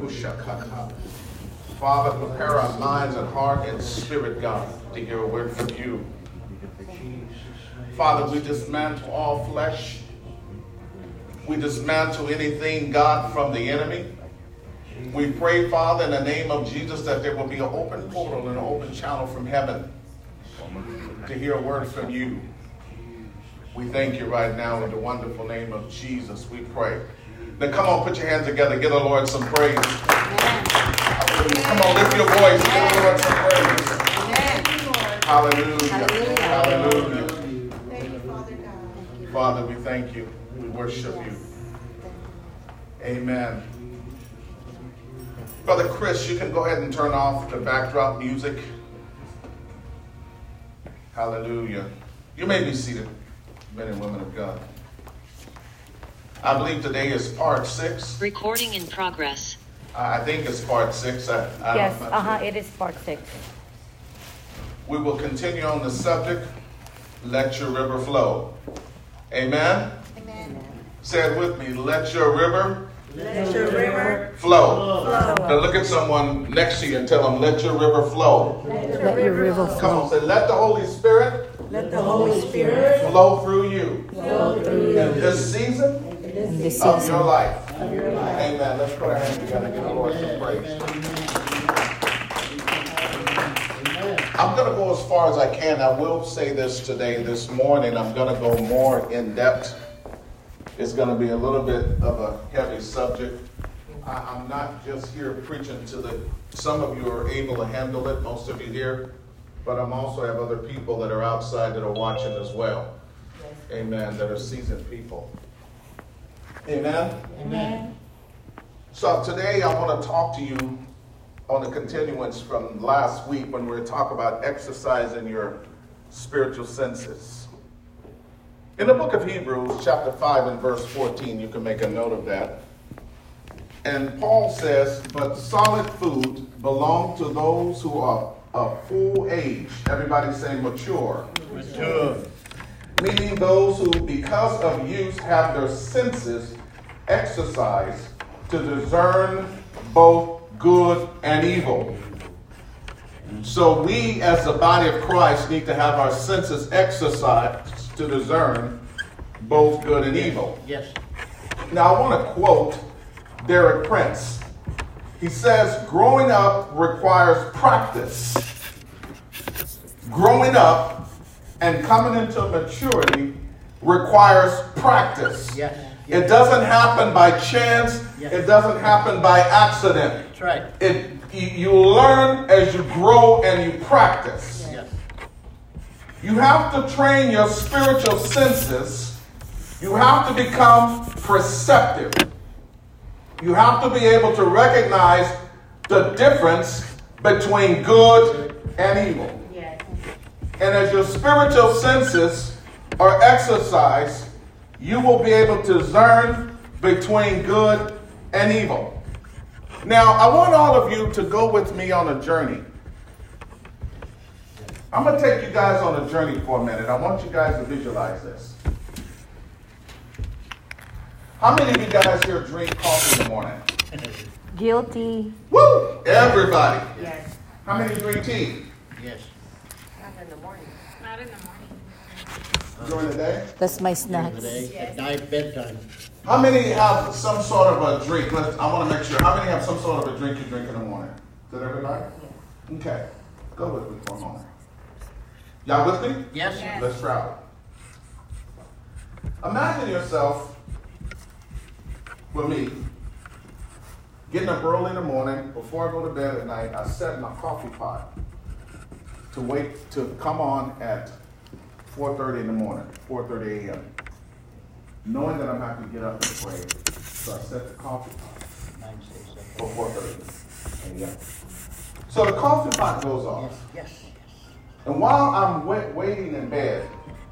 Father, prepare our minds and heart and spirit, God, to hear a word from you. Father, we dismantle all flesh. We dismantle anything, God, from the enemy. We pray, Father, in the name of Jesus, that there will be an open portal and an open channel from heaven to hear a word from you. We thank you right now in the wonderful name of Jesus, we pray. Now come on, put your hands together. Give the Lord some praise. Come on, lift your voice. Give the Lord some praise. Hallelujah. Hallelujah. Hallelujah. Thank you, Father God. Father, we thank you. We worship you. Amen. Brother Chris, you can go ahead and turn off the backdrop music. Hallelujah. You may be seated, men and women of God. I believe today is part 6. Recording in progress. I think it's part 6. Yes, it is part 6. We will continue on the subject, let your river flow. Amen? Amen. Say it with me, let your river Flow. Now look at someone next to you and tell them, let your river flow. Let your river flow. Come on, say, let the Holy Spirit flow through you. In this season of your life. Amen. Let's put our hands together and give the Lord some praise. I'm going to go as far as I can. I will say this today, this morning. I'm going to go more in depth. It's going to be a little bit of a heavy subject. I'm not just here preaching to some of you are able to handle it, most of you here, but I'm also have other people that are outside that are watching as well. Amen. That are seasoned people. Amen? Amen. So today I want to talk to you on a continuance from last week when we were talking about exercising your spiritual senses. In the book of Hebrews, chapter 5 and verse 14, you can make a note of that. And Paul says, but solid food belongs to those who are of full age. Everybody say mature. Mature. Meaning those who, because of use, have their senses exercised to discern both good and evil. So we, as the body of Christ, need to have our senses exercised to discern both good and evil. Yes. Now I want to quote Derek Prince. He says, growing up requires practice. Growing up and coming into maturity requires practice. Yes. It doesn't happen by chance. Yes. It doesn't happen by accident. That's right. You learn as you grow and you practice. Yes. You have to train your spiritual senses. You have to become perceptive. You have to be able to recognize the difference between good and evil. Yes. And as your spiritual senses are exercised, you will be able to discern between good and evil. Now, I want all of you to go with me on a journey. I'm going to take you guys on a journey for a minute. I want you guys to visualize this. How many of you guys here drink coffee in the morning? Guilty. Woo! Everybody. Yes. How many drink tea? Yes. Not in the morning. Not in the morning. During the day? That's my During the snacks. day, at night, bedtime. How many have some sort of a drink? I want to make sure. How many have some sort of a drink you drink in the morning? Is that everybody? Okay. Go with me for a moment. Y'all with me? Yes. Yes. Let's travel. Imagine yourself with me getting up early in the morning. Before I go to bed at night, I set my coffee pot to wait to come on at 4:30 in the morning, 4:30 a.m. Knowing that I'm going to have to get up and pray, so I set the coffee pot for 4:30 a.m. So the coffee pot goes off. Yes. And while I'm waiting in bed,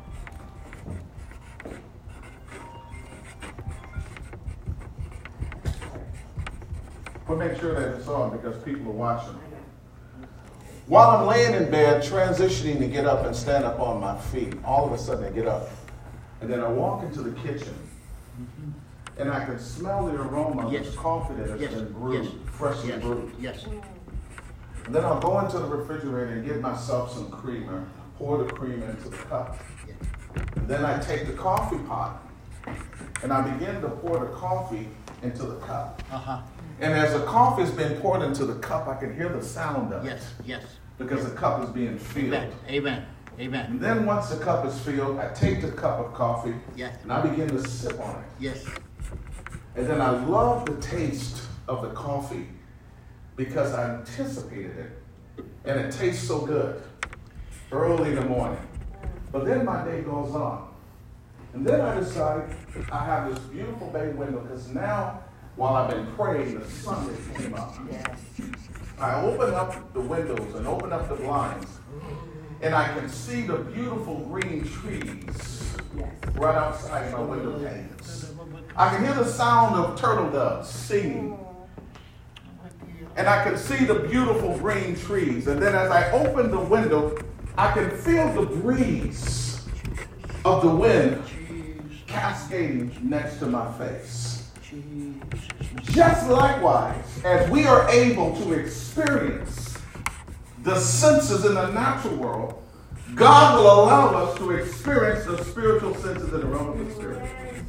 we'll make sure that it's on because people are watching. While I'm laying in bed, transitioning to get up and stand up on my feet, all of a sudden I get up. And then I walk into the kitchen. and I can smell the aroma of Yes. the coffee that has Yes. been brewed, Yes. freshly Yes. brewed. Yes. And then I'll go into the refrigerator and get myself some creamer, pour the cream into the cup. Yes. And then I take the coffee pot and I begin to pour the coffee into the cup. Uh-huh. And as the coffee is being poured into the cup, I can hear the sound of it Yes. Yes. because the cup is being filled. Amen. Amen. Amen. And then once the cup is filled, I take the cup of coffee Yes. and I begin to sip on it. Yes. And then I love the taste of the coffee because I anticipated it. And it tastes so good early in the morning. But then my day goes on. And then I decide I have this beautiful bay window because now, while I've been praying, the sun has came up. I open up the windows and open up the blinds, and I can see the beautiful green trees right outside my window panes. I can hear the sound of turtle doves singing. And I can see the beautiful green trees. And then as I open the window, I can feel the breeze of the wind cascading next to my face. Just likewise, as we are able to experience the senses in the natural world, God will allow us to experience the spiritual senses in the realm of the spirit.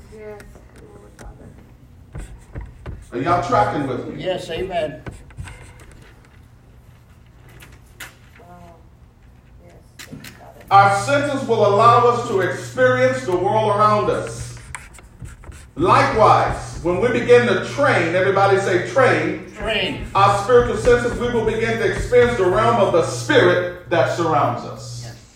Are y'all tracking with me? Yes. Amen. Our senses will allow us to experience the world around us. Likewise, when we begin to train, everybody say train, Train. our spiritual senses, we will begin to experience the realm of the spirit that surrounds us. Yes.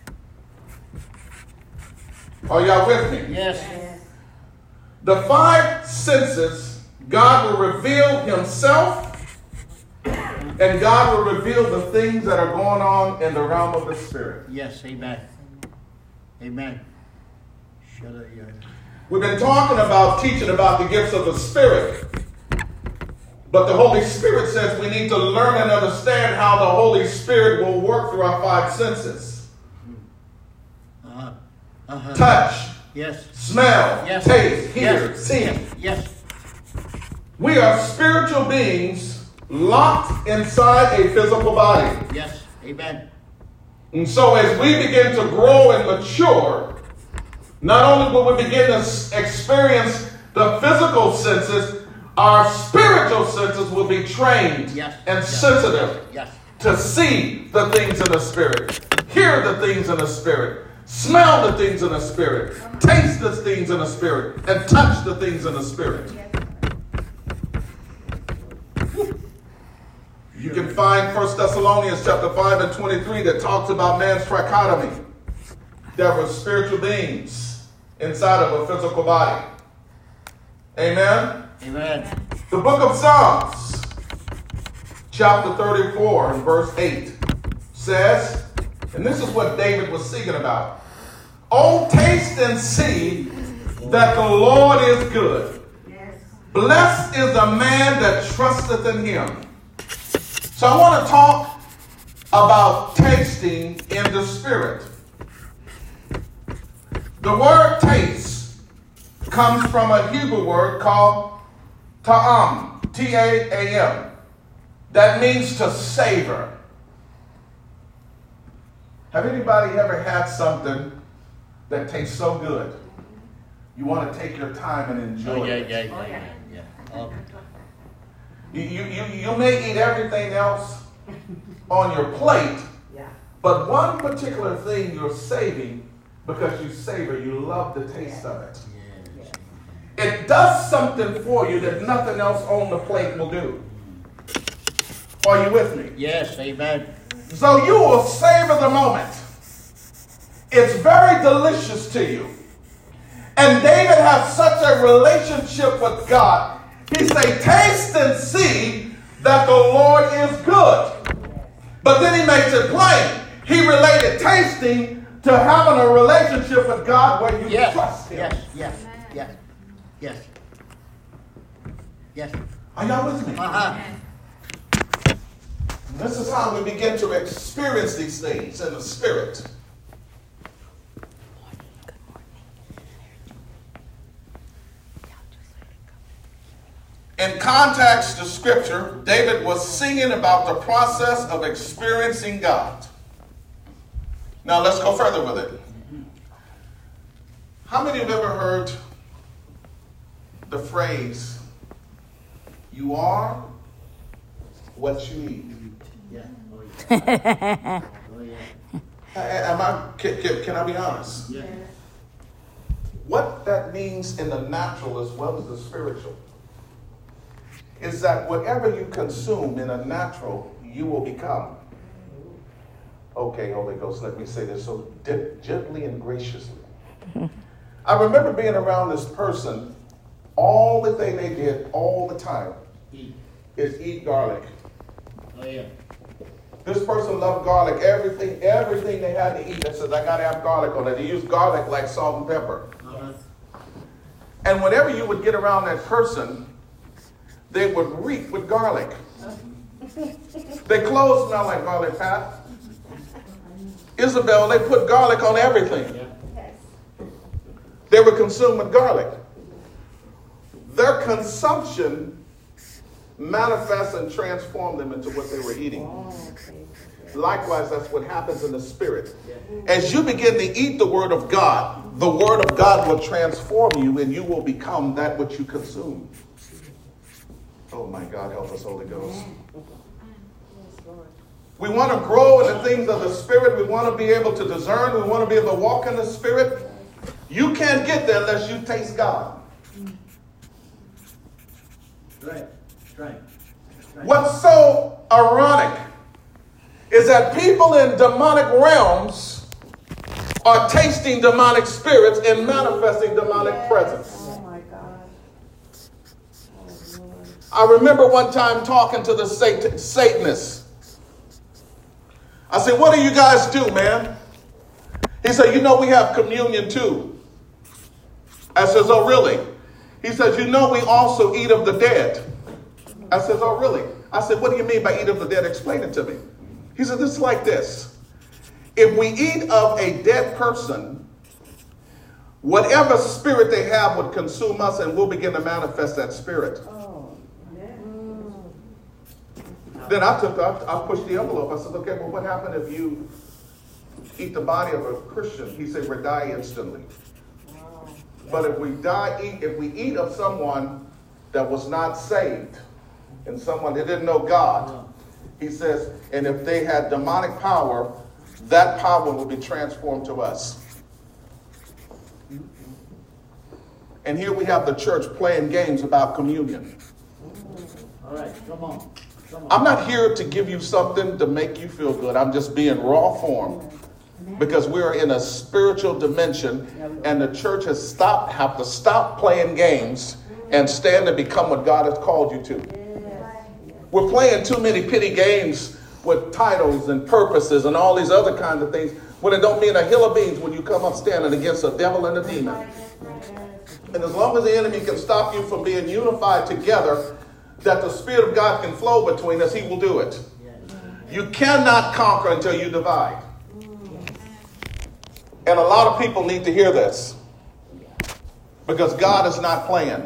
Are y'all with me? Yes. The five senses, God will reveal himself, and God will reveal the things that are going on in the realm of the spirit. Yes. Amen. Amen. Shut up, yeah. We've been talking about, teaching about the gifts of the Spirit. But the Holy Spirit says we need to learn and understand how the Holy Spirit will work through our five senses. Uh-huh. Uh-huh. Touch, Yes. smell, Yes. taste, hear, Yes. see. Yes. We are spiritual beings locked inside a physical body. Yes. Amen. And so as we begin to grow and mature, not only will we begin to experience the physical senses, our spiritual senses will be trained Yes. and Yes. sensitive Yes. to see the things in the spirit, hear the things in the spirit, smell the things in the spirit, taste the things in the spirit, and touch the things in the spirit. You can find 1 Thessalonians chapter 5 and 23 that talks about man's trichotomy. There were spiritual beings inside of a physical body. Amen? Amen. The book of Psalms, chapter 34 and verse 8 says, and this is what David was singing about. Oh, taste and see that the Lord is good. Blessed is the man that trusteth in him. So I want to talk about tasting in the spirit. The word taste comes from a Hebrew word called ta'am, T-A-A-M. That means to savor. Have anybody ever had something that tastes so good, you want to take your time and enjoy Oh, yeah, it? yeah. Oh. You may eat everything else on your plate, but one particular thing you're saving because you savor, you love the taste of it. Yes. It does something for you that nothing else on the plate will do. Are you with me? Yes. Amen. So you will savor the moment. It's very delicious to you. And David has such a relationship with God. He say, taste and see that the Lord is good. But then he makes it plain. He related tasting to having a relationship with God where you Yes. trust him. Yes. Yes. Yes. Yes. Yes. Are y'all with me? Uh-huh. This is how we begin to experience these things in the spirit. In context to scripture, David was singing about the process of experiencing God. Now let's go further with it. How many have ever heard the phrase, you are what you eat? Yeah. Oh, yeah. Oh, yeah. Can I be honest? Yeah. What that means in the natural as well as the spiritual is that whatever you consume in a natural, you will become. Okay, Holy Ghost, let me say this so gently and graciously. I remember being around this person, all the thing they did all the time is eat garlic. Oh, yeah. This person loved garlic. Everything they had to eat, they said, I got to have garlic on it. They used garlic like salt and pepper. Uh-huh. And whenever you would get around that person, they would reek with garlic. Their clothes smell like garlic, Pat. Isabel, they put garlic on everything. Yeah. They were consumed with garlic. Their consumption manifests and transformed them into what they were eating. Likewise, that's what happens in the spirit. As you begin to eat the word of God will transform you and you will become that which you consume. Oh my God, help us, Holy Ghost. We want to grow in the things of the spirit. We want to be able to discern. We want to be able to walk in the spirit. You can't get there unless you taste God. Right. Right. What's so ironic is that people in demonic realms are tasting demonic spirits and manifesting demonic presence. Oh my God. Oh Lord. I remember one time talking to the Satanists. I said, what do you guys do, man? He said, we have communion too. I says, oh, really? He says, we also eat of the dead. I says, oh, really? I said, what do you mean by eat of the dead? Explain it to me. He said, it's like this. If we eat of a dead person, whatever spirit they have would consume us and we'll begin to manifest that spirit. Oh, man. Then I pushed the envelope. I said, okay, well, what happened if you eat the body of a Christian? He said, we die instantly. Wow. But if we eat of someone that was not saved and someone that didn't know God, he says, and if they had demonic power, that power will be transformed to us. And here we have the church playing games about communion. All right, come on. I'm not here to give you something to make you feel good. I'm just being raw form because we're in a spiritual dimension and the church has have to stop playing games and stand and become what God has called you to. We're playing too many pity games with titles and purposes and all these other kinds of things when it don't mean a hill of beans when you come up standing against a devil and a demon. And as long as the enemy can stop you from being unified together, that the Spirit of God can flow between us, he will do it. You cannot conquer until you divide. And a lot of people need to hear this because God is not playing.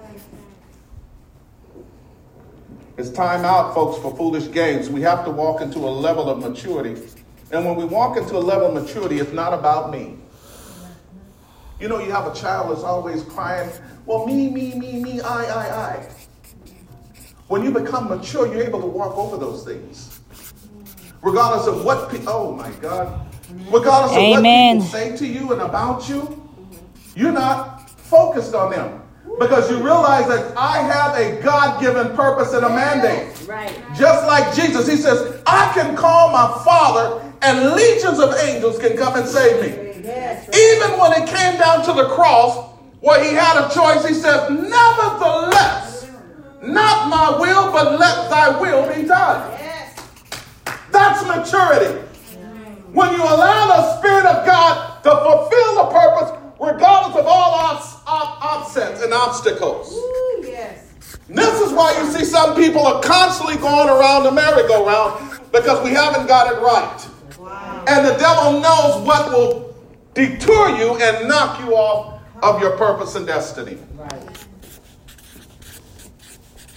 It's time out, folks, for foolish games. We have to walk into a level of maturity. And when we walk into a level of maturity, it's not about me. You have a child that's always crying, well, me, I. When you become mature, you're able to walk over those things. Regardless of what oh my God. Regardless of what people say to you and about you, you're not focused on them. Because you realize that I have a God-given purpose and a mandate. Right. Just like Jesus, he says, I can call my Father and legions of angels can come and save me. Yes. Even when it came down to the cross, where he had a choice, he says, nevertheless, not my will, but let thy will be done. Yes. That's maturity. When you allow the Spirit of God to fulfill the purpose, regardless of all offsets and obstacles. Ooh, yes. This is why you see some people are constantly going around the merry-go-round because we haven't got it right. Wow. And the devil knows what will detour you and knock you off of your purpose and destiny. Right.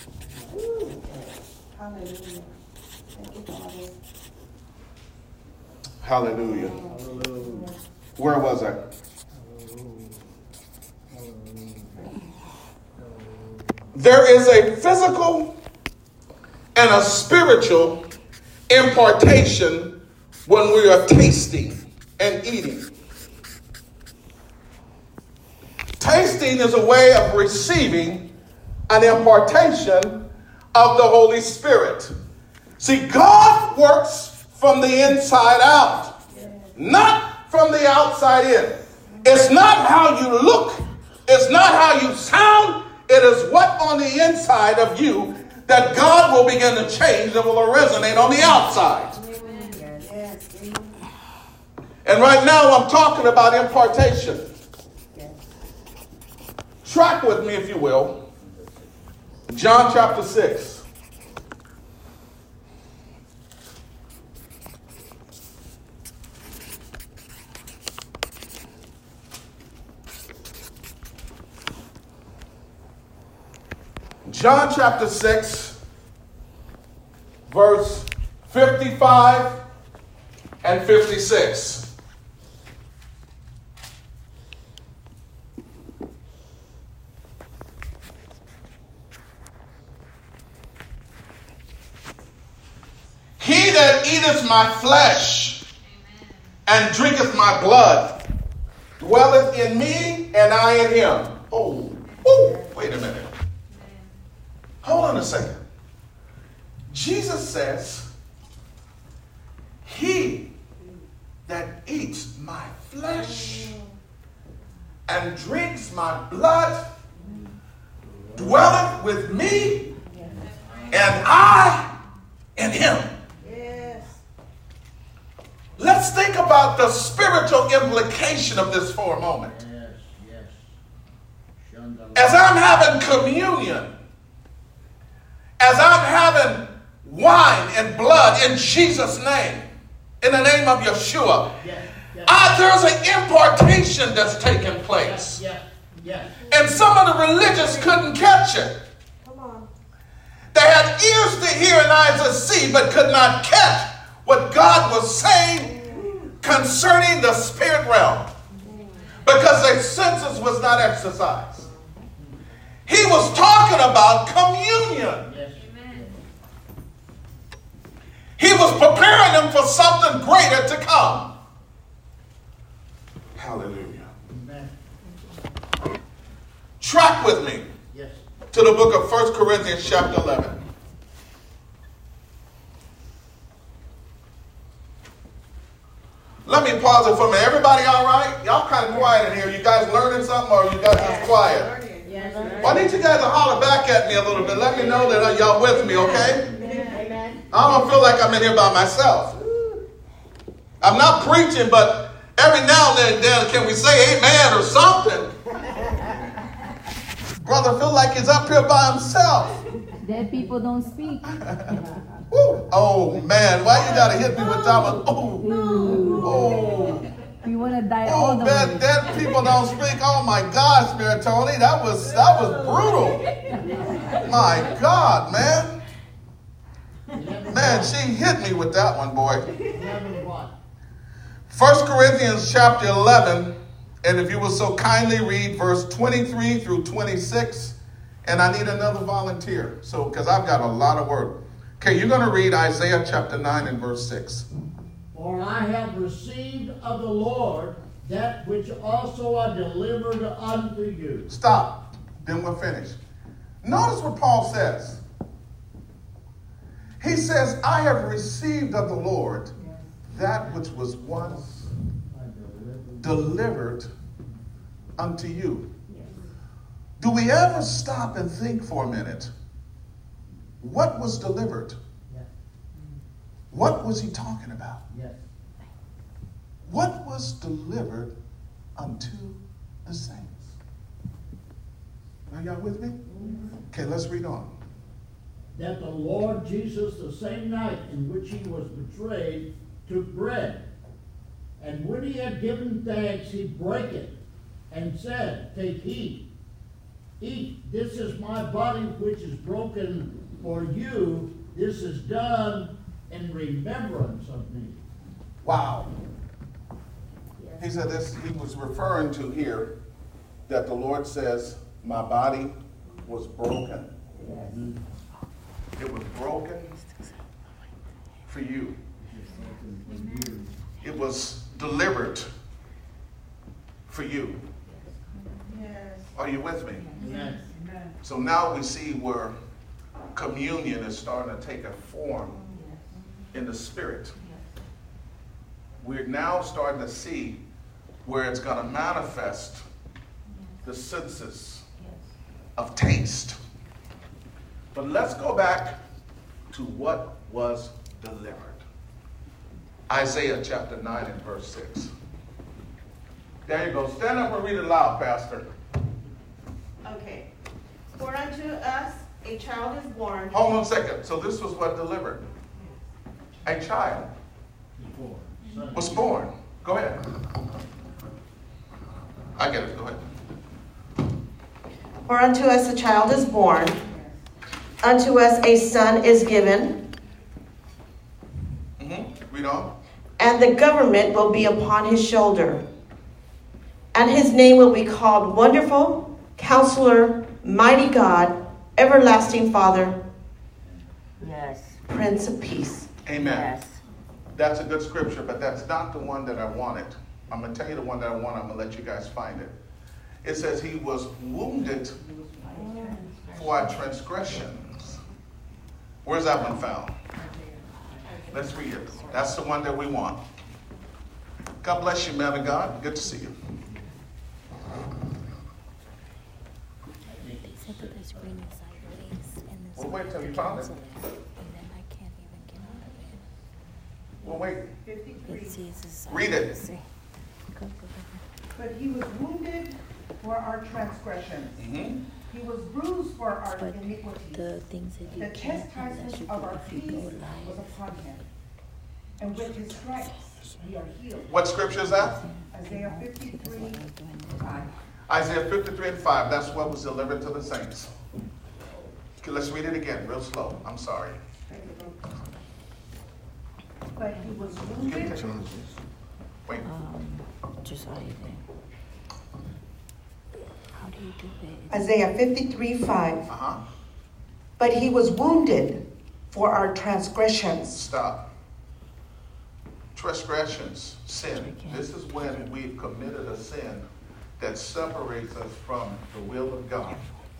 Hallelujah. Thank you, Father. Hallelujah. Hallelujah. Where was I? There is a physical and a spiritual impartation when we are tasting and eating. Tasting is a way of receiving an impartation of the Holy Spirit. See, God works from the inside out, not from the outside in. It's not how you look. It's not how you sound. It is what on the inside of you that God will begin to change that will resonate on the outside. And right now I'm talking about impartation. Track with me, if you will. John chapter 6. John chapter 6, verse 55 and 56. He that eateth my flesh and drinketh my blood dwelleth in me, and I in him. Oh, wait a minute. Hold on a second. Jesus says, he that eats my flesh and drinks my blood dwelleth with me, and I in him. Let's think about the spiritual implication of this for a moment. As I'm having communion, as I'm having wine and blood in Jesus' name, in the name of Yeshua, there's an impartation that's taking place. And some of the religious couldn't catch it. They had ears to hear and eyes to see, but could not catch what God was saying concerning the spirit realm, because their senses was not exercised. He was talking about communion. He was preparing them for something greater to come. Hallelujah. Track with me to the book of 1 Corinthians chapter 11. Let me pause it for a minute. Everybody all right? Y'all kind of quiet in here. You guys learning something, or you guys just quiet? Why don't you guys holler back at me a little bit? Let me know that y'all with me, okay? I don't feel like I'm in here by myself. I'm not preaching, but every now and then can we say amen or something? Brother feel like he's up here by himself. Dead people don't speak. Oh, man. Why you got to hit me with that one? Oh. We want to die all the way. Dead people don't speak. Oh, my God, Spirit Tony. That was brutal. My God, man. Man, she hit me with that one, boy. 1 Corinthians chapter 11, and if you will so kindly read verse 23 through 26, and I need another volunteer, so because I've got a lot of work. Okay, you're going to read Isaiah chapter 9 and verse 6. For I have received of the Lord that which also I delivered unto you. Stop. Then we're finished. Notice what Paul says. He says, I have received of the Lord that which was once delivered unto you. Do we ever stop and think for a minute? What was delivered? What was he talking about? What was delivered unto the saints? Are y'all with me? Okay, let's read on. That the Lord Jesus, the same night in which he was betrayed, took bread. And when he had given thanks, he brake it and said, Take, eat. This is my body which is broken for you. this is done in remembrance of me. Wow. He said this, he was referring to here that the Lord says, my body was broken. It was broken for you. It was delivered for you. Yes. Are you with me? Yes. So now we see where communion is starting to take a form in the spirit. We're now starting to see where it's going to manifest the senses of taste. But let's go back to what was delivered. Isaiah chapter 9 and verse 6. There you go. Stand up and read it loud, Pastor. Okay. For unto us a child is born. Hold on a second. So this was what delivered. A child was born. Go ahead. I get it. Go ahead. For unto us a child is born. Unto us a son is given. Read on. And the government will be upon his shoulder. And his name will be called Wonderful, Counselor, Mighty God, Everlasting Father, Yes. Prince of Peace. Amen. Yes. That's a good scripture, but that's not the one that I wanted. I'm going to tell you the one that I want. I'm going to let you guys find it. It says he was wounded for our transgressions. Where's that one found? Let's read it. That's the one that we want. God bless you, man of God. Good to see you. They said that the screen is sideways, and Well, wait till you found it. and then I can't even get out of it. Well, wait. 53. It says it's Read it. sideways. Go. But he was wounded for our transgressions. He was bruised for our But iniquities. the things that you The can't do, that chastisement you of do our if you peace go was live. upon him. And with his stripes we are healed. What scripture is that? Isaiah 53, 5. Isaiah 53 and 5. That's what was delivered to the saints. Okay, let's read it again, real slow. I'm sorry. But he was Give it wounded. to me. Wait. Just how you think. How do you do it? Isaiah 53, 5. Uh-huh. But he was wounded for our transgressions. Stop. Transgressions, sin. This is when we've committed a sin that separates us from the will of God.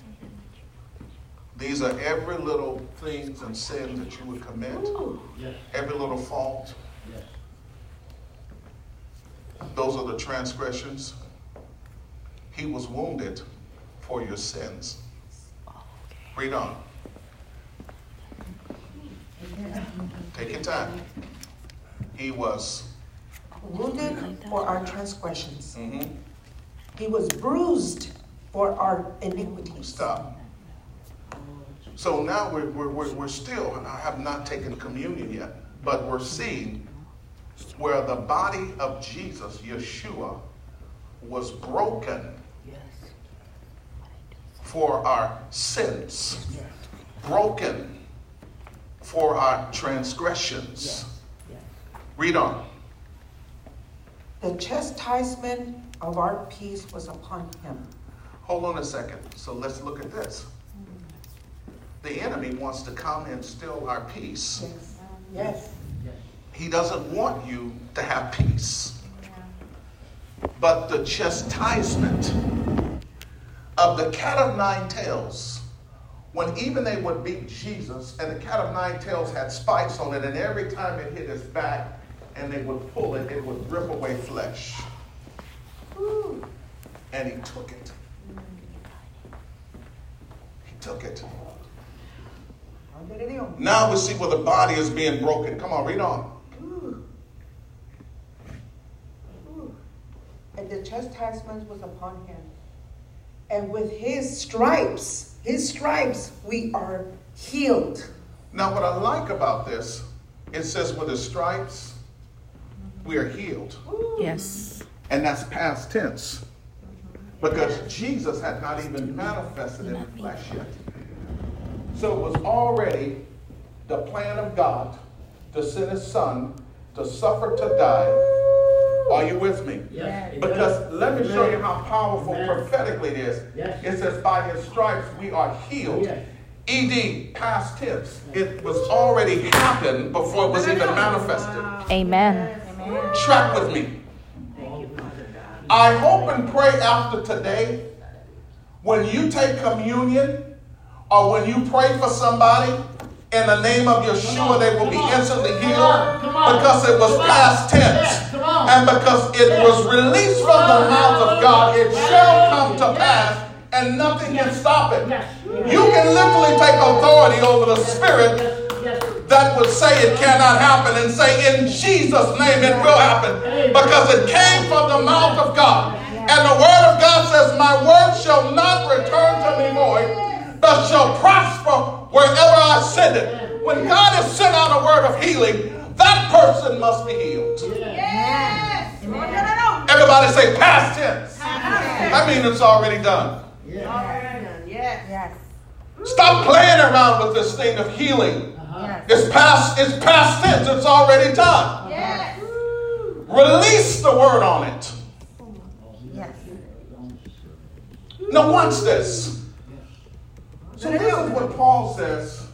These are every little things and sins that you would commit. Yes. Every little fault. Yes. Those are the transgressions. He was wounded for your sins. Read on. Take your time. He was. Wounded for our transgressions. Mm-hmm. He was bruised for our iniquities. Stop. So now we're still, I have not taken communion yet, but we're seeing where the body of Jesus, Yeshua, was broken for our sins, broken for our transgressions. Read on. The chastisement of our peace was upon him. Hold on a second. So let's look at this. The enemy wants to come and steal our peace. Yes. He doesn't want you to have peace. But the chastisement of the cat of nine tails, when even they would beat Jesus, and the cat of nine tails had spikes on it, and every time it hit his back and they would pull it, it would rip away flesh. And he took it. He took it. Now we see where the body is being broken. Come on, read on. And the chastisement was upon him. And with his stripes, we are healed. Now what I like about this, it says with his stripes, we are healed. Yes. And that's past tense. Because Jesus had not even manifested in the flesh yet. So it was already the plan of God to send his son to suffer, to die. Are you with me? Yes. Because let me show you how powerful prophetically it is. Yes. It says, by his stripes we are healed. Yes. ED, past tense. It was already happened before it was even manifested. Amen. Track with me. I hope and pray after today, when you take communion or when you pray for somebody, in the name of Yeshua, they will be instantly healed because it was past tense. And because it was released from the mouth of God, it shall come to pass and nothing can stop it. You can literally take authority over the spirit that would say it cannot happen and say in Jesus' name it will happen because it came from the mouth of God. And the word of God says, my word shall not return to me void, but shall prosper wherever I send it. When God has sent out a word of healing, that person must be healed. Yes. Everybody say past tense. That means it's already done. Yes. Stop playing around with this thing of healing. It's past tense. It's already done. Yes. Release the word on it. Now watch this. So this is what Paul says,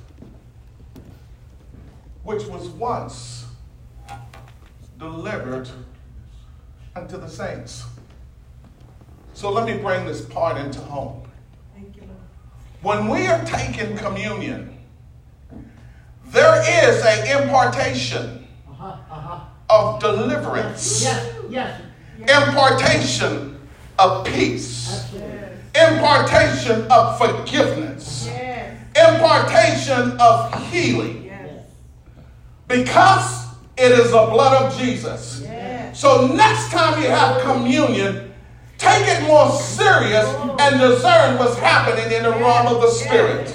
which was once delivered unto the saints. So let me bring this part into home. When we are taking communion, there is an impartation of deliverance, impartation of peace, impartation of forgiveness, impartation of healing, because it is the blood of Jesus. So next time you have communion, take it more serious and discern what's happening in the realm of the Spirit.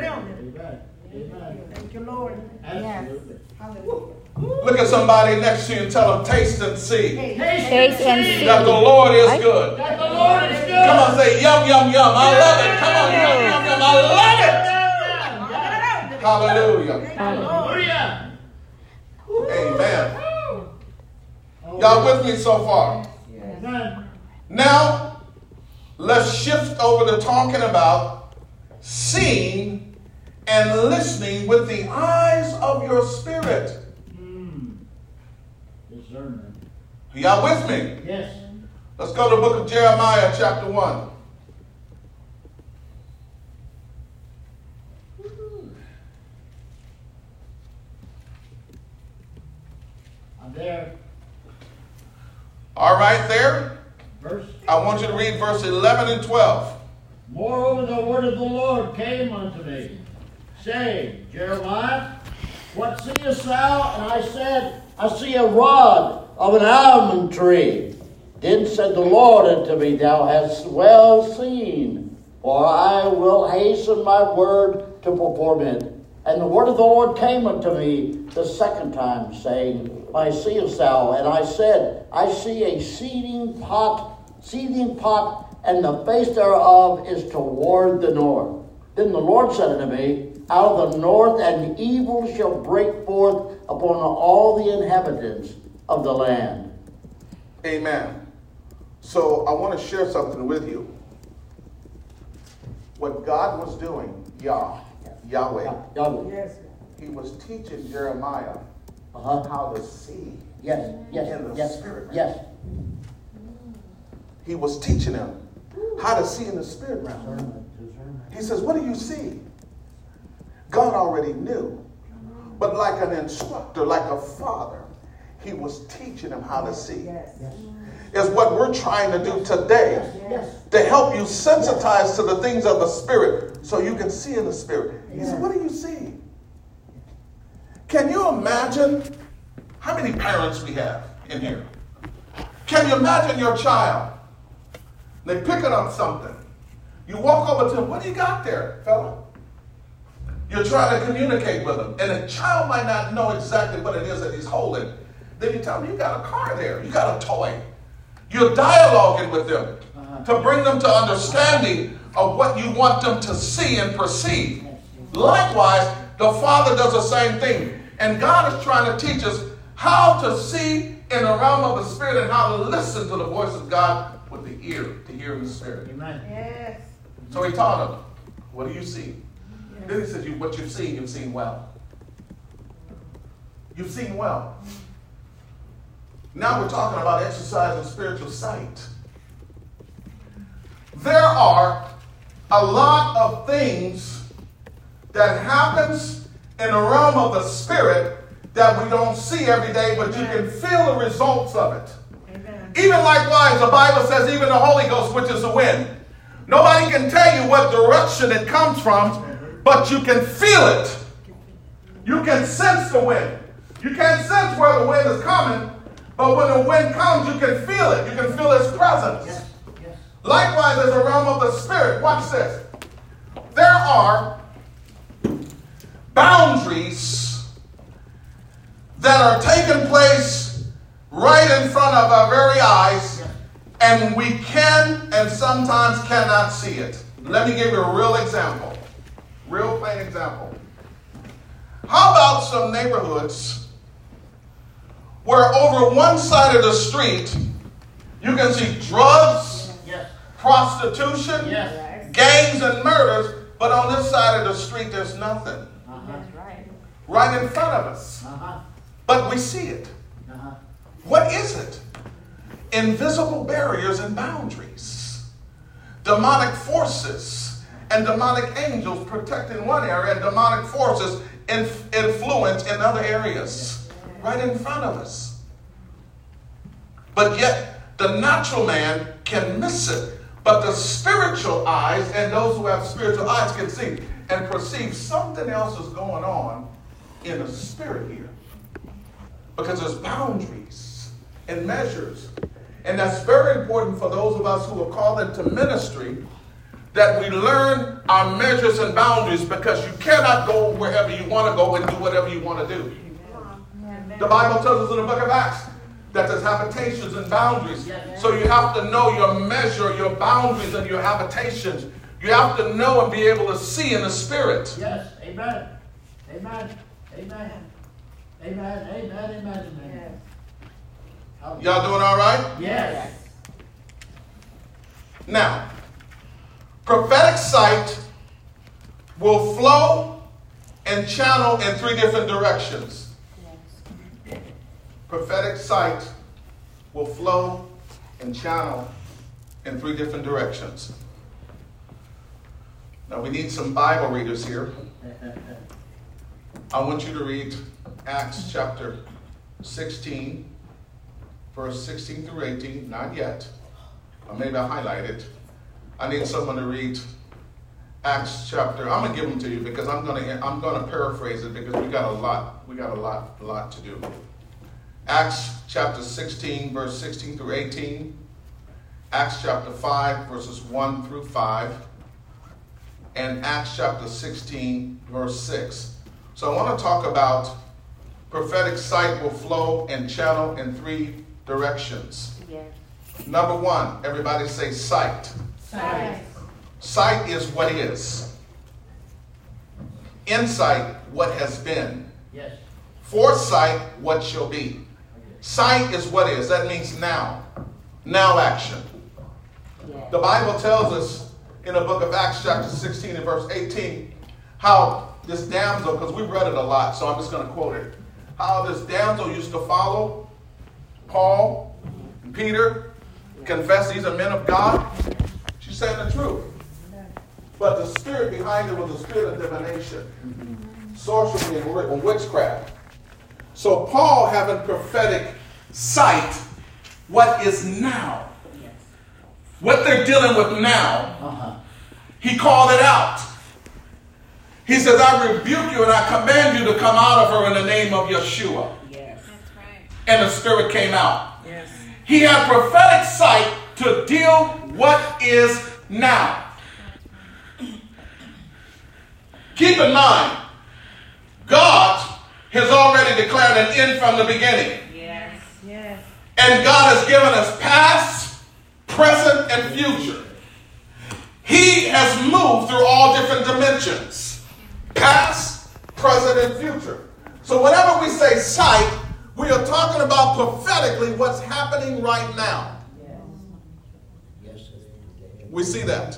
Thank you, Lord. Absolutely. Look at somebody next to you and tell them, taste and see Taste and see. that the Lord is good. That the Lord is good. Come on, say yum, yum, yum. I love it. Come on, yum, yum, yum. I love it. Hallelujah. Hallelujah. Amen. Y'all with me so far? Amen. Now, let's shift over to talking about seeing and listening with the eyes of your spirit. Discernment. Y'all with me? Yes. Let's go to the book of Jeremiah, chapter 1. I'm there. All right, there. Verse. I want you to read verse 11 and 12. Moreover, the word of the Lord came unto me, saying, Jeremiah, what seest thou? And I said, I see a rod of an almond tree. Then said the Lord unto me, Thou hast well seen, for I will hasten my word to perform it. And the word of the Lord came unto me the second time, saying, Why seest thou? And I said, I see a seething pot, and the face thereof is toward the north. Then the Lord said unto me, Out of the north an evil shall break forth upon all the inhabitants of the land. Amen. So I want to share something with you. What God was doing, Yahweh, Yes. he was teaching Jeremiah how to see Yes, in the spirit. yes. He was teaching him how to see in the spirit realm. He says, what do you see? God already knew. But like an instructor, like a father, he was teaching him how to see. Is what we're trying to do today, to help you sensitize to the things of the spirit so you can see in the spirit. He said, what do you see? Can you imagine how many parents we have in here? Can you imagine your child? They picking up something. You walk over to them. What do you got there, fella? You're trying to communicate with them. And the child might not know exactly what it is that he's holding. Then you tell them, you got a car there. You got a toy. You're dialoguing with them to bring them to understanding of what you want them to see and perceive. Likewise, The Father does the same thing. And God is trying to teach us how to see in the realm of the Spirit and how to listen to the voice of God with the ear, to hear in the Spirit. Amen. Yes. So he taught them, what do you see? Then he said, what you've seen well. You've seen well. Now we're talking about exercising spiritual sight. There are a lot of things that happens in the realm of the Spirit that we don't see every day, but you can feel the results of it. Amen. Even likewise, the Bible says even the Holy Ghost, which is the wind. Nobody can tell you what direction it comes from, but you can feel it. You can sense the wind. You can't sense where the wind is coming, but when the wind comes, you can feel it. You can feel its presence. Yes. Yes. Likewise, there's a realm of the Spirit. Watch this. There are boundaries that are taking place right in front of our very eyes, and we can and sometimes cannot see it. Let me give you a real example. Real plain example. How about some neighborhoods where over one side of the street you can see drugs, Yes. prostitution, Yes. gangs, and murders, but on this side of the street there's nothing. Uh-huh. That's right. Right in front of us. Uh-huh. But we see it. Uh-huh. What is it? Invisible barriers and boundaries. Demonic forces and demonic angels protect in one area and demonic forces influence in other areas. Right in front of us. But yet the natural man can miss it. But the spiritual eyes and those who have spiritual eyes can see and perceive something else is going on in the spirit here. Because there's boundaries and measures. And that's very important for those of us who are called into ministry, that we learn our measures and boundaries, because you cannot go wherever you want to go and do whatever you want to do. The Bible tells us in the book of Acts that there's habitations and boundaries. So you have to know your measure, your boundaries, and your habitations. You have to know and be able to see in the Spirit. Yes. Amen. Amen. Amen. Amen. Amen. Amen. Amen. Y'all doing all right? Yes. Now, prophetic sight will flow and channel in three different directions. Prophetic sight will flow and channel in three different directions. Now we need some Bible readers here. I want you to read Acts chapter 16, verse 16 through 18. Not yet. Or maybe I'll highlight it. I need someone to read Acts chapter. I'm gonna give them to you because I'm gonna paraphrase it, because we got a lot to do. Acts chapter 16, verse 16 through 18. Acts chapter 5, verses 1 through 5. And Acts chapter 16, verse 6. So I want to talk about prophetic sight will flow and channel in three directions. Yes. Number one, everybody say sight. Sight. Sight is what is. Insight, what has been. Yes. Foresight, what shall be. Sight is what is. That means now. Now action. Yes. The Bible tells us in the book of Acts chapter 16 and verse 18 how this damsel, because we've read it a lot, so I'm just going to quote it, how this damsel used to follow Paul and Peter, confess these are men of God. She's saying the truth. But the spirit behind it was the spirit of divination, sorcery, and witchcraft. So Paul, having prophetic sight, what is now, what they're dealing with now, he called it out. He says, I rebuke you and I command you to come out of her in the name of Yeshua. Yes. That's right. And the spirit came out. Yes. He had prophetic sight to deal what is now. Keep in mind, God has already declared an end from the beginning. Yes. Yes. And God has given us past, present, and future. He has moved through all different dimensions. Past, present, and future. So whenever we say sight, we are talking about prophetically what's happening right now. We see that.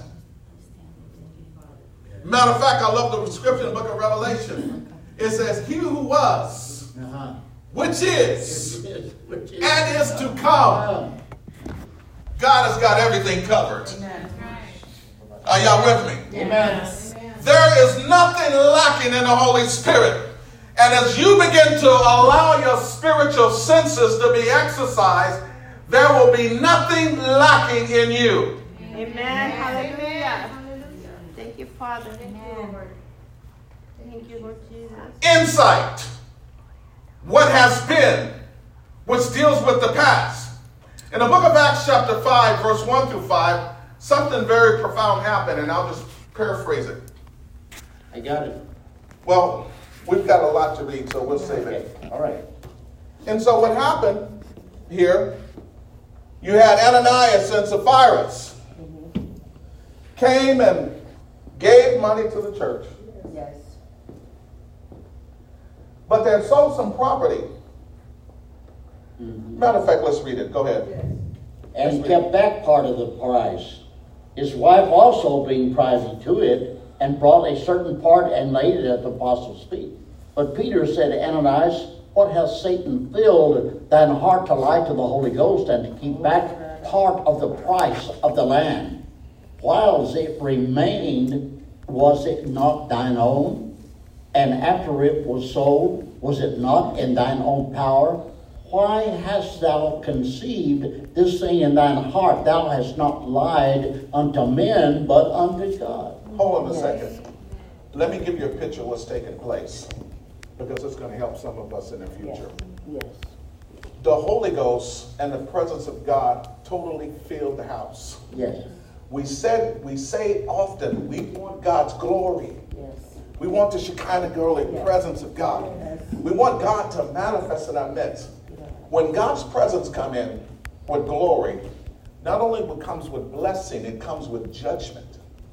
Matter of fact, I love the description in the book of Revelation. It says, he who was, which is, and is to come. God has got everything covered. Are y'all with me? Amen. There is nothing lacking in the Holy Spirit. And as you begin to allow your spiritual senses to be exercised, there will be nothing lacking in you. Amen. Hallelujah. Thank you, Father. Thank you, Lord. Thank you, Lord Jesus. Insight. What has been, which deals with the past. In the book of Acts chapter 5, verse 1 through 5, something very profound happened, and I'll just paraphrase it. I got it. Well, we've got a lot to read, so we'll save it. All right. And so what happened here, you had Ananias and Sapphira came and gave money to the church. Yes. But they had sold some property. Matter of fact, let's read it. Go ahead. And he kept back part of the price. His wife also being privy to it, and brought a certain part and laid it at the apostles' feet. But Peter said to Ananias, what hath Satan filled thine heart to lie to the Holy Ghost, and to keep back part of the price of the land? Whiles it remained, was it not thine own? And after it was sold, was it not in thine own power? Why hast thou conceived this thing in thine heart? Thou hast not lied unto men, but unto God. Hold on a second. Let me give you a picture of what's taking place, because it's going to help some of us in the future. Yes. The Holy Ghost and the presence of God totally filled the house. Yes. We say often, we want God's glory. Yes. We want the Shekinah glory, presence of God. We want God to manifest in our midst. When God's presence comes in with glory, not only comes with blessing, it comes with judgment.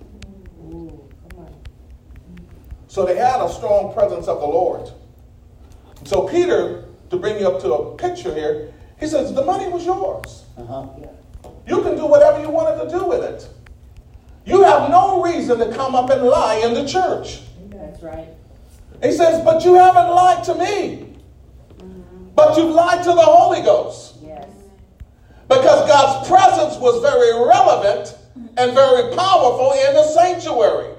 So they had a strong presence of the Lord. So Peter, to bring you up to a picture here, he says, the money was yours. You can do whatever you wanted to do with it. You have no reason to come up and lie in the church. That's right. He says, but you haven't lied to me. But you've lied to the Holy Ghost. Yes. Because God's presence was very relevant and very powerful in the sanctuary.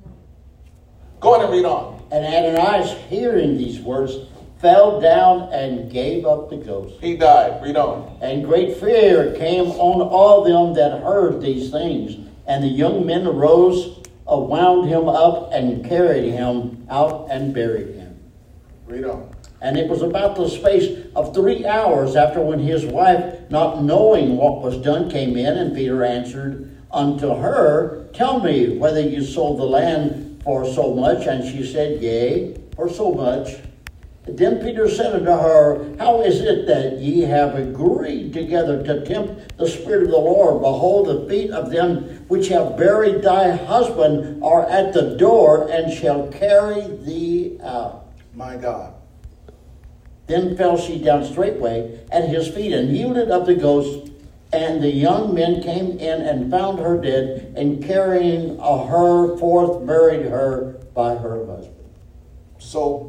Go ahead and read on. And Ananias, hearing these words, fell down and gave up the ghost. He died. Read on. And great fear came on all them that heard these things. And the young men arose, wound him up, and carried him out and buried him. Read on. And it was about the space of 3 hours after, when his wife, not knowing what was done, came in, and Peter answered unto her, tell me whether you sold the land for so much. And she said, yea, for so much. Then Peter said unto her, how is it that ye have agreed together to tempt the Spirit of the Lord? Behold, the feet of them which have buried thy husband are at the door, and shall carry thee out. My God. Then fell she down straightway at his feet, and yielded up the ghost. And the young men came in and found her dead, and carrying her forth, buried her by her husband. So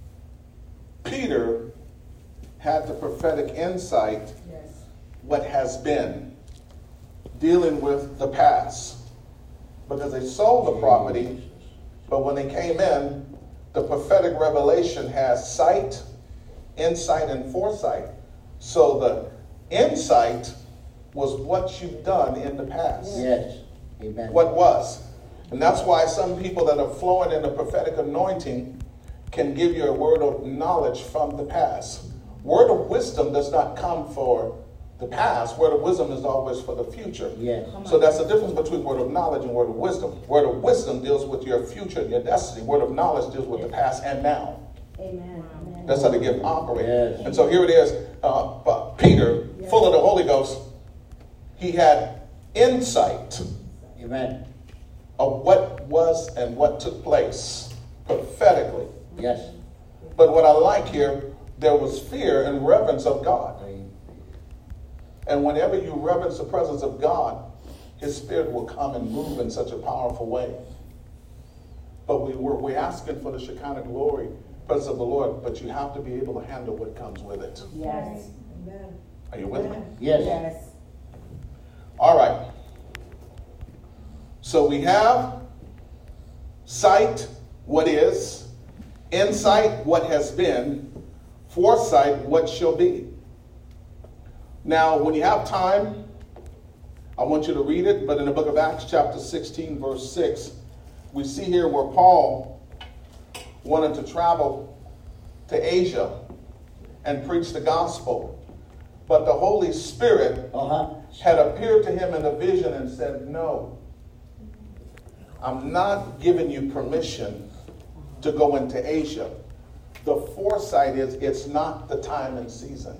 Peter had the prophetic insight, what has been, dealing with the past. Because they sold the property, but when they came in, the prophetic revelation has sight, insight, and foresight. So the insight was what you've done in the past. Yes. Amen. What was. And that's why some people that are flowing in the prophetic anointing can give you a word of knowledge from the past. Word of wisdom does not come for the past. Word of wisdom is always for the future. Yes. So that's the difference between word of knowledge and word of wisdom. Word of wisdom deals with your future and your destiny. Word of knowledge deals with the past and now. Amen. That's how the gift operates. Yes. And so here it is. Peter, full of the Holy Ghost, he had insight Amen. of what was and what took place prophetically. Yes. But what I like here, there was fear and reverence of God. And whenever you reverence the presence of God, His Spirit will come and move in such a powerful way. But we're asking for the Shekinah glory, presence of the Lord, but you have to be able to handle what comes with it. Yes. Are you with me? Yes. Yes. All right. So we have sight, what is, insight, what has been, foresight, what shall be. Now, when you have time, I want you to read it, but in the book of Acts, chapter 16, verse 6, we see here where Paul wanted to travel to Asia and preach the gospel. But the Holy Spirit had appeared to him in a vision and said, no, I'm not giving you permission to go into Asia. The foresight is it's not the time and season.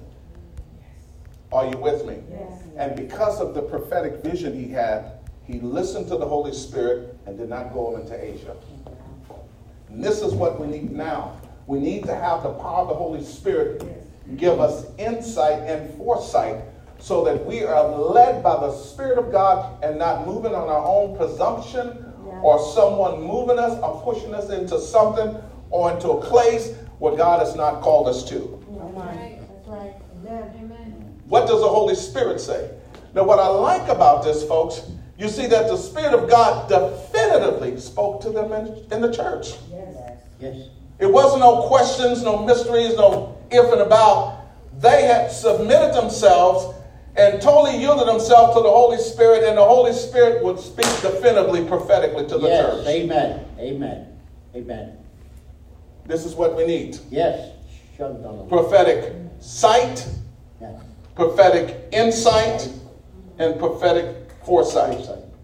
Are you with me? Yes. And because of the prophetic vision he had, he listened to the Holy Spirit and did not go into Asia. And this is what we need now. We need to have the power of the Holy Spirit give us insight and foresight so that we are led by the Spirit of God and not moving on our own presumption or someone moving us or pushing us into something or into a place where God has not called us to. That's right. Amen. What does the Holy Spirit say? Now, what I like about this, folks, you see that the Spirit of God definitively spoke to them in the church. Yes. Yes. It wasn't no questions, no mysteries, no if and about. They had submitted themselves and totally yielded themselves to the Holy Spirit, and the Holy Spirit would speak definitively, prophetically to the church. Amen. Amen. Amen. This is what we need. Yes. Prophetic sight, Yes. prophetic insight, and prophetic foresight.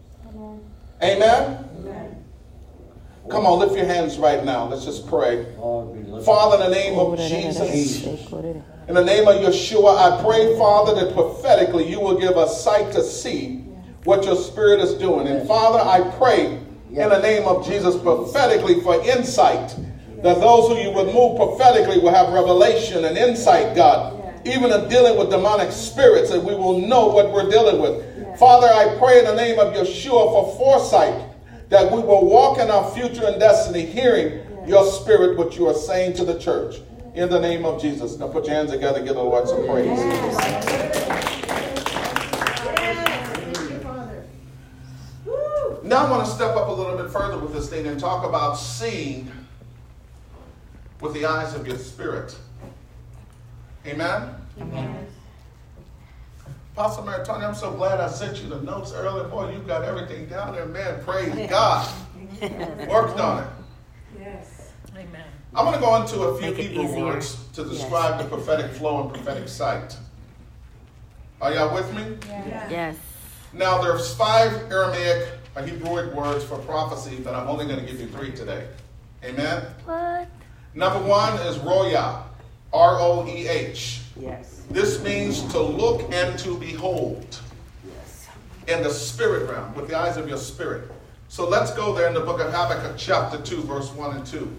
Amen? Come on, lift your hands right now. Let's just pray. Father, in the name of Jesus, in the name of Yeshua, I pray, Father, that prophetically you will give us sight to see what your Spirit is doing. And Father, I pray in the name of Jesus prophetically for insight, that those who you would move prophetically will have revelation and insight, God, even in dealing with demonic spirits, that we will know what we're dealing with. Father, I pray in the name of Yeshua for foresight, that we will walk in our future and destiny, hearing your Spirit, what you are saying to the church. In the name of Jesus. Now put your hands together and give the Lord some praise. Now I want to step up a little bit further with this thing and talk about seeing with the eyes of your spirit. Amen? Amen. Apostle Mary Tony, I'm so glad I sent you the notes earlier. Boy, you've got everything down there, man. Praise God. Worked on it. Yes. Amen. I'm going to go into a few Make it Hebrew easier. words to describe the prophetic flow and prophetic sight. Are y'all with me? Yes. Now, there's 5 Aramaic or Hebrewic words for prophecy, but I'm only going to give you 3 today. Amen? What? Number 1 is roya, R-O-E-H. Yes. This means to look and to behold in the spirit realm, with the eyes of your spirit. So let's go there in the book of Habakkuk, chapter 2, verse 1 and 2.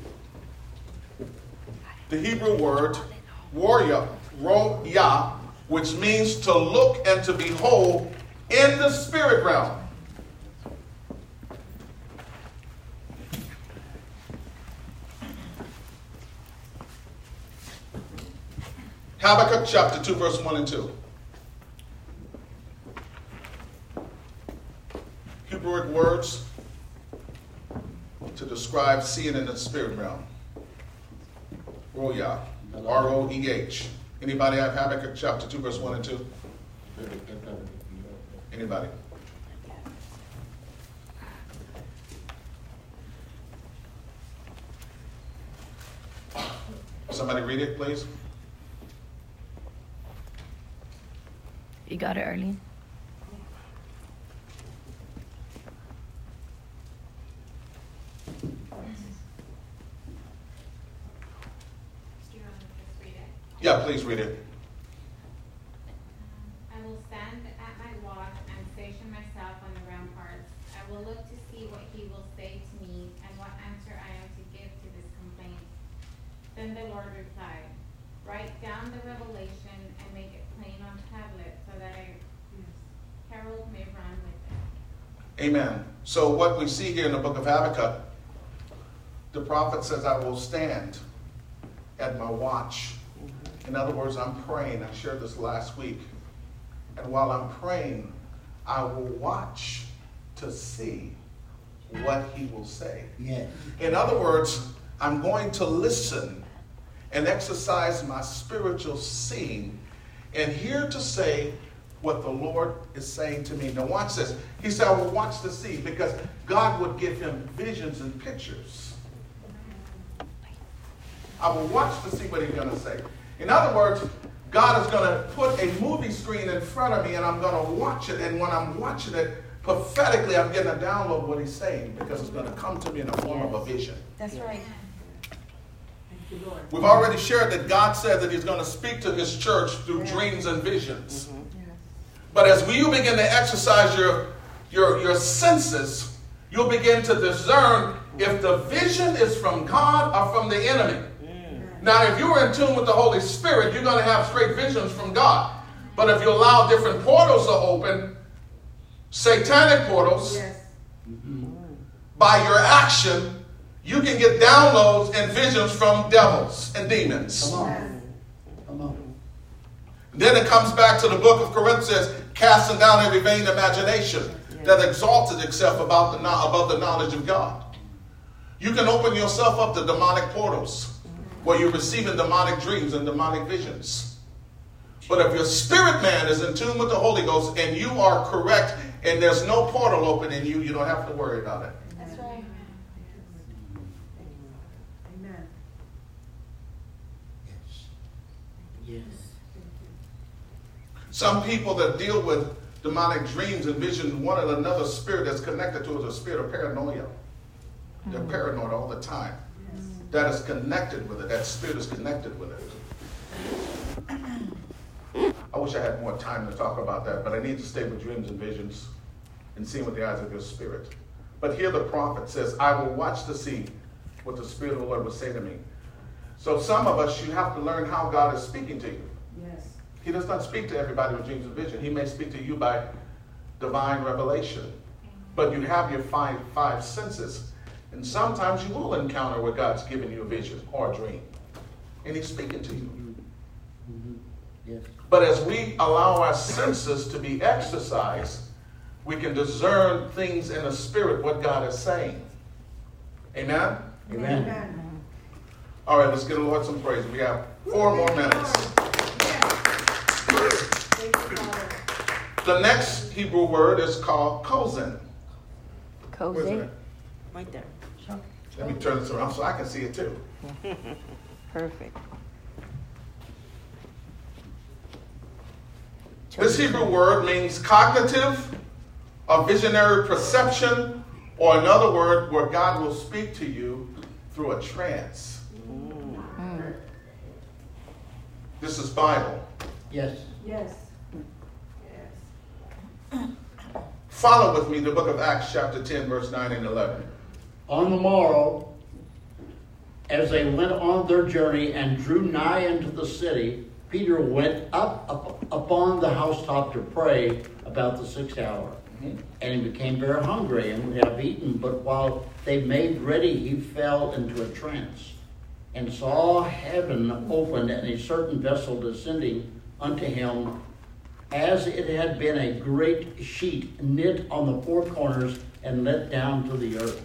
The Hebrew word, roya, which means to look and to behold in the spirit realm. Habakkuk chapter 2, verse 1 and 2. Hebrewic words to describe seeing in the spirit realm. Roya, R-O-E-H. Anybody have Habakkuk chapter 2, verse 1 and 2? Anybody? Somebody read it, please. You got it, Arlene? Do you want to just read it? Yeah, please read it. I will stand at my watch and station myself on the ramparts. I will look to see what he will say to me and what answer I am to give to this complaint. Then the Lord replied, write down the revelation and make it plain on tablets so that a herald may run with it. Amen. So what we see here in the book of Habakkuk, the prophet says, I will stand at my watch. In other words, I'm praying. I shared this last week. And while I'm praying, I will watch to see what he will say. Yes. In other words, I'm going to listen and exercise my spiritual seeing and hear to say what the Lord is saying to me. Now watch this. He said, I will watch to see, because God would give him visions and pictures. I will watch to see what he's going to say. In other words, God is going to put a movie screen in front of me, and I'm going to watch it. And when I'm watching it, prophetically, I'm getting a download of what he's saying, because it's going to come to me in the form of a vision. That's right. Thank you, Lord. We've already shared that God said that he's going to speak to his church through dreams and visions. But as you begin to exercise your senses, you'll begin to discern if the vision is from God or from the enemy. Now, if you're in tune with the Holy Spirit, you're going to have straight visions from God. But if you allow different portals to open, satanic portals, Yes. by your action, you can get downloads and visions from devils and demons. Come on. Come on. Then it comes back to the book of Corinthians, casting down every vain imagination that exalted itself above the knowledge of God. You can open yourself up to demonic portals where you're receiving demonic dreams and demonic visions. But if your spirit man is in tune with the Holy Ghost and you are correct and there's no portal open in you, you don't have to worry about it. That's right. Amen. Yes. Some people that deal with demonic dreams and visions, one of another spirit that's connected to is a spirit of paranoia. They're paranoid all the time. That is connected with it. That spirit is connected with it. I wish I had more time to talk about that, but I need to stay with dreams and visions and seeing with the eyes of your spirit. But here the prophet says, I will watch to see what the Spirit of the Lord will say to me. So some of us, you have to learn how God is speaking to you. Yes. He does not speak to everybody with dreams and vision. He may speak to you by divine revelation. But you have your five senses. And sometimes you will encounter where God's giving you a vision or a dream. And he's speaking to you. Yes. But as we allow our senses to be exercised, we can discern things in the spirit, what God is saying. Amen? Amen. Amen. All right, let's give the Lord some praise. We have 4 more minutes. Thank you, Father. The next Hebrew word is called kozen. Where's Cozy. it? Right there. Let me turn this around so I can see it too. Perfect. This Hebrew word means cognitive, a visionary perception, or another word where God will speak to you through a trance. This is Bible. Yes. Yes. Yes. Follow with me the book of Acts chapter 10, verse 9 and 11. On the morrow, as they went on their journey and drew nigh unto the city, Peter went up upon the housetop to pray about the 6th hour. And he became very hungry and would have eaten, but while they made ready, he fell into a trance, and saw heaven opened and a certain vessel descending unto him, as it had been a great sheet knit on the 4 corners and let down to the earth.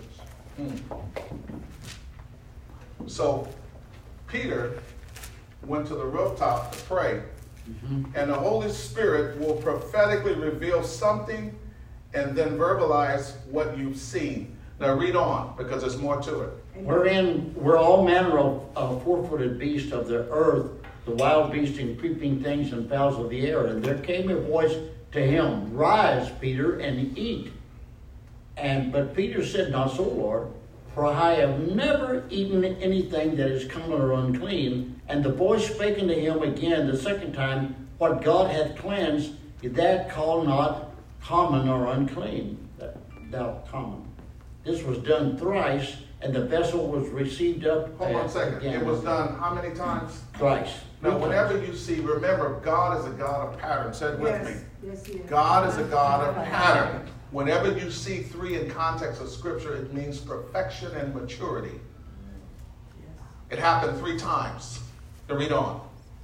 So Peter went to the rooftop to pray, and the Holy Spirit will prophetically reveal something and then verbalize what you've seen. Now read on, because there's more to it. Wherein were all manner of 4-footed beasts of the earth, the wild beasts and creeping things and fowls of the air. And there came a voice to him, Rise, Peter, and eat. But Peter said, Not so, Lord, for I have never eaten anything that is common or unclean. And the voice spake unto him again the second time, What God hath cleansed, that call not common or unclean, thou common. This was done thrice, And the vessel was received up. Hold on a second. again. It was done how many times? Thrice. Now, whenever you see, remember, God is a God of pattern. Say it with me. Yes, he is. God is a God of pattern. Whenever you see 3 in context of Scripture, it means perfection and maturity. It happened 3 times. To read on.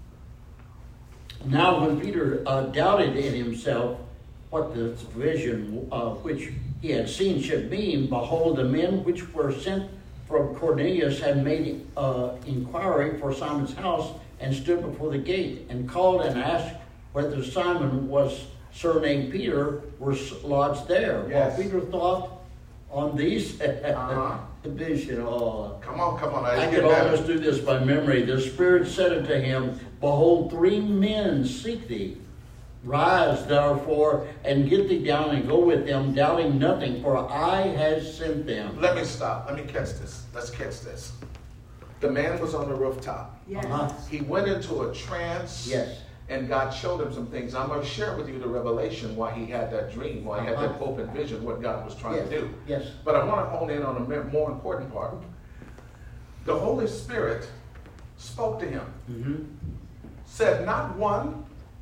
Now when Peter doubted in himself what the vision which he had seen should mean, behold, the men which were sent from Cornelius had made inquiry for Simon's house, and stood before the gate, and called and asked whether Simon was surnamed Peter were lodged there. Yes. While Peter thought on these the vision. Oh, Come on. I Let's could get better. almost do this by memory. The Spirit said unto him, behold, 3 men seek thee. Rise therefore, and get thee down, and go with them, doubting nothing, for I have sent them. Let me stop. Let me catch this. Let's catch this. The man was on the rooftop. Yes. He went into a trance. Yes. And God showed him some things. I'm going to share with you the revelation why he had that dream, why he had that open vision, what God was trying to do. Yes. But I want to hone in on a more important part. The Holy Spirit spoke to him. Mm-hmm. Said not 1,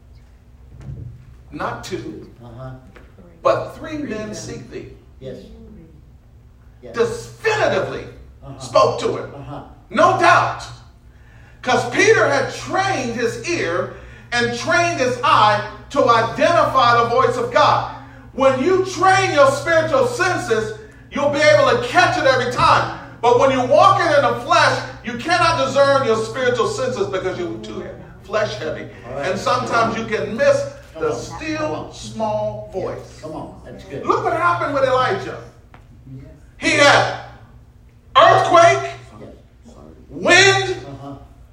not 2, Uh-huh. but 3 men seek thee. Yes. Yes. Definitively Uh-huh. spoke to him. Uh-huh. No doubt. Because Peter had trained his ear and trained his eye to identify the voice of God. When you train your spiritual senses, you'll be able to catch it every time. But when you're walking in the flesh, you cannot discern your spiritual senses because you're too flesh heavy. Right. And sometimes you can miss the Come still small voice. Come on, that's good. Look what happened with Elijah. He had earthquake, Yes. wind, Uh-huh.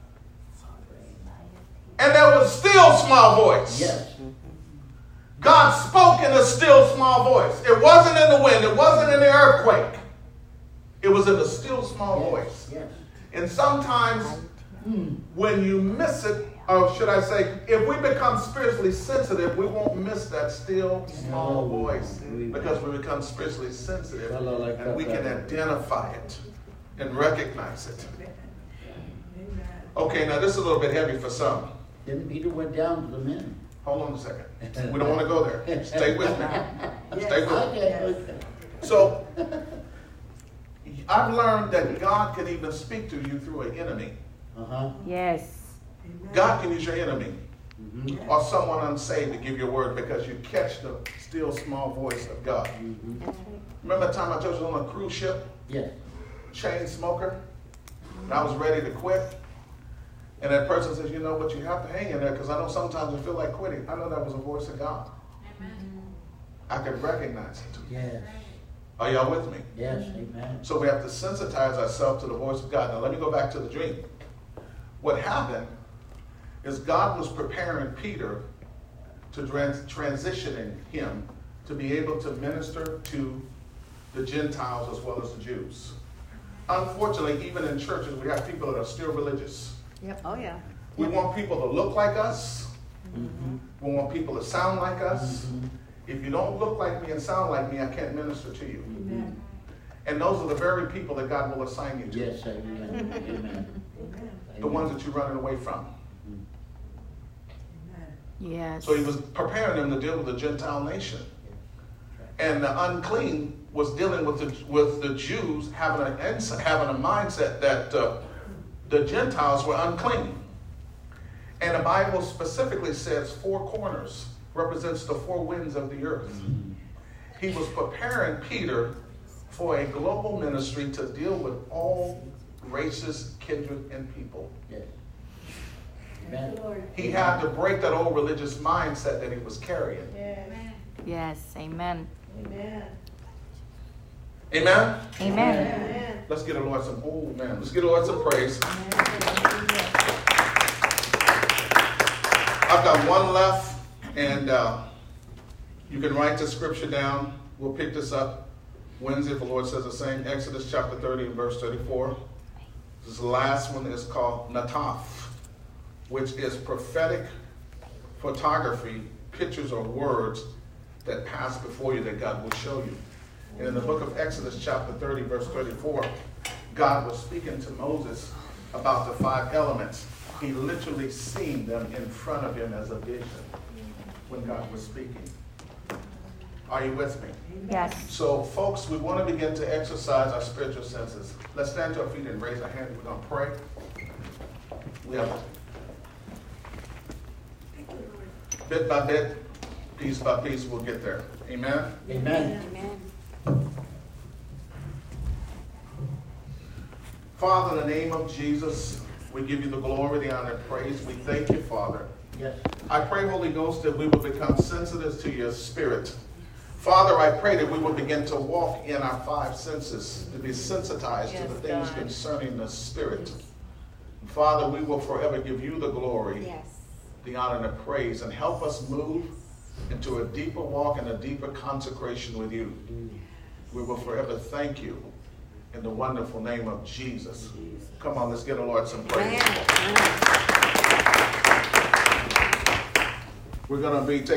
and there was still small voice. Yes. God spoke in a still small voice. It wasn't in the wind. It wasn't in the earthquake. It was in a still small voice. Yes. And sometimes when you miss it, or should I say, if we become spiritually sensitive, we won't miss that still small voice because we become spiritually sensitive and we can identify it and recognize it. Okay, now this is a little bit heavy for some. Then Peter went down to the men. Hold on a second. We don't want to go there. Stay with me. Stay with me. Okay. So, I've learned that God can even speak to you through an enemy. Uh-huh. Yes. God can use your enemy Mm-hmm. or someone unsaved to give you a word because you catch the still small voice of God. Mm-hmm. Remember the time I told you on a cruise ship, Yes. chain smoker, and I was ready to quit? And that person says, you know what, you have to hang in there because I know sometimes I feel like quitting. I know that was a voice of God. Amen. I could recognize it. Yes. Are y'all with me? Yes. Amen. So we have to sensitize ourselves to the voice of God. Now let me go back to the dream. What happened is God was preparing Peter to transitioning him to be able to minister to the Gentiles as well as the Jews. Unfortunately, even in churches, we have people that are still religious. Yep. Oh, yeah. We want people to look like us. Mm-hmm. We want people to sound like us. Mm-hmm. If you don't look like me and sound like me, I can't minister to you. Amen. And those are the very people that God will assign you to. Yes. Amen. Amen. The ones that you're running away from. Yes. So he was preparing them to deal with the Gentile nation. And the unclean was dealing with the Jews having a mindset that the Gentiles were unclean. And the Bible specifically says 4 corners represents the 4 winds of the earth. He was preparing Peter for a global ministry to deal with all races, kindred, and people. Yes. Amen. He had to break that old religious mindset that he was carrying. Amen. Yes. Amen. Amen. Amen? Amen. Amen. Let's get the Lord some, oh man, let's get the Lord some praise. I've got one left, and you can write the scripture down. We'll pick this up Wednesday if the Lord says the same. Exodus chapter 30 and verse 34. This last one is called Nataf, which is prophetic photography, pictures or words that pass before you that God will show you. And in the book of Exodus chapter 30 verse 34, God was speaking to Moses about the 5 elements, he literally seen them in front of him as a vision when God was speaking. Are you with me? Yes. So, folks, we want to begin to exercise our spiritual senses. Let's stand to our feet and raise our hands. We're going to pray. We have bit by bit, piece by piece, we'll get there. Amen? Amen. Amen. Father, in the name of Jesus, we give you the glory, the honor, and praise. We thank you, Father. Yes. I pray, Holy Ghost, that we will become sensitive to your spirit. Father, I pray that we will begin to walk in our 5 senses, to be sensitized to the things concerning the spirit. Father, we will forever give you the glory, Yes. the honor, and the praise, and help us move into a deeper walk and a deeper consecration with you. We will forever thank you in the wonderful name of Jesus. Come on, let's give the Lord some praise. Amen. We're going to be taking